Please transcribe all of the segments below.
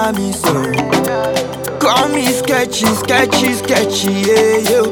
dá mi sọ̀rọ̀. Call me sketchy, sketchy, sketchy, yeah, yo.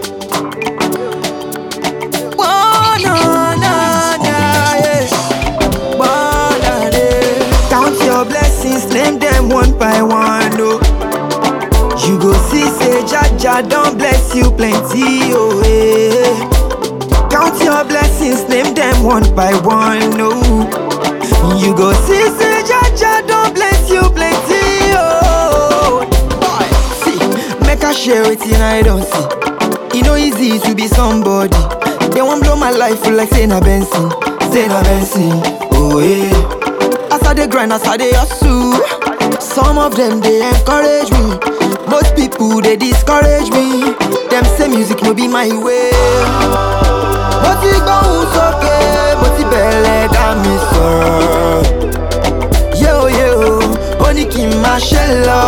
Count your blessings, name them one by one, oh. You go see, say, Jaja don't bless you plenty, oh, yeah. Count your blessings, name them one by one, oh. You go see, say, Jaja don't bless you plenty, oh. Boy, see, make a share it in I don't see. It no easy to be somebody. They won't blow my life like say na Benson, oh yeah. As I dey grind, as I dey hustle, some of them they encourage me. Most people they discourage me. Them say music no be my way. Mo ti gbóhùn sókè, mo ti bẹ̀rẹ̀ dá mi sọ̀rọ̀. Yo, ó ní kí n máa ṣe lọ.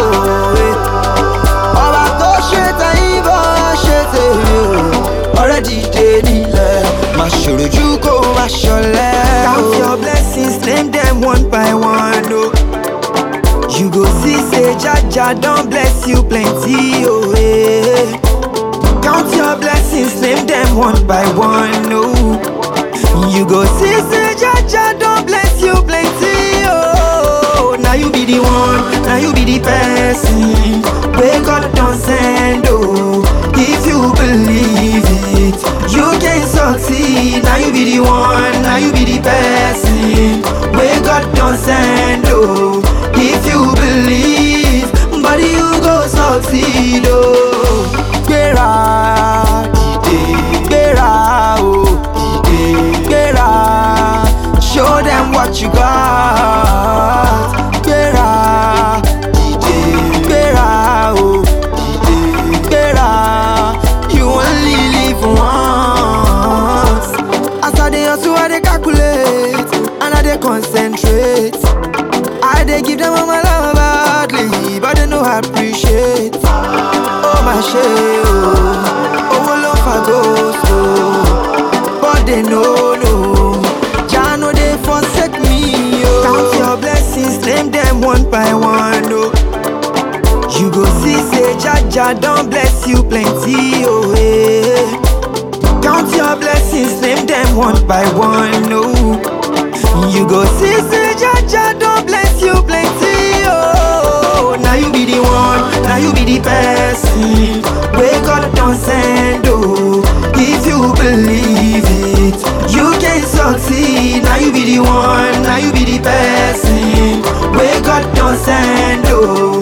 Ọba tó ṣe tẹ̀yìn bọ́ ṣe tèmi o. Ọ̀rẹ́ dìde nílẹ̀, máa ṣòro jù kó máa ṣọlẹ̀. Count your blessings, name them one by one, oh. You go see, say, Jaja don't bless you plenty, oh, yeah. Count your blessings, name them one by one, oh. You go see, say, Jaja don't bless you plenty, oh. Now you be the one, now you be the person where God don't send, oh. If you believe it, you can succeed. Now you be the one, now you be the person where God don't send, oh. If you believe, buddy, you go succeed, oh. Gbéra, dìde, gbéra, oh, dìde, gbéra. Show them what you got. Gbéra, dìde, gbéra, oh, dìde, gbéra. You only live once. As I dey hustle, I dey calculate, and I dey concentrate. I dey give them all my love badly, but they no appreciate. Oh my shit, oh love for ghost, oh. But they know, no. Jah no dey forsake me, oh. Count your blessings, name them one by one, oh. You go see, say, Jaja don't bless you plenty, oh, yeah. Count your blessings, name them one by one, oh. You go see, say, Jaja don't bless you plenty, oh. Now you be the one, now you be the person where God don't send, oh. If you believe it, you can succeed. Now you be the one, now you be the person where God don't send, oh.